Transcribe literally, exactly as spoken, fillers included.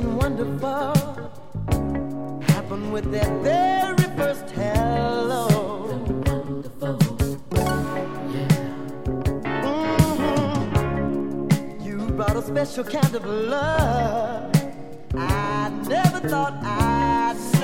something wonderful happened with that very first hello. Wonderful, yeah. Mm-hmm. You brought a special kind of love I never thought I'd see.